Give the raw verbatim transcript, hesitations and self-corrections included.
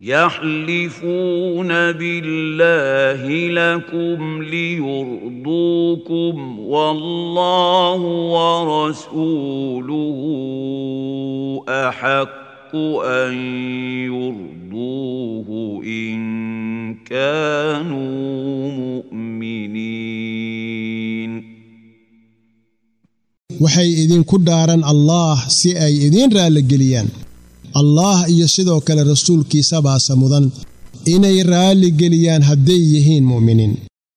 يحلفون بالله لكم ليرضوكم والله ورسوله أحق أن يرضوه إن كانوا مؤمنين. waxay idin ku dhaaran Allah si ay idin raali geliyaan Allah iyo sidoo kale rasuulkiisa baa samudan inay raali geliyaan hadday yihiin muuminiin.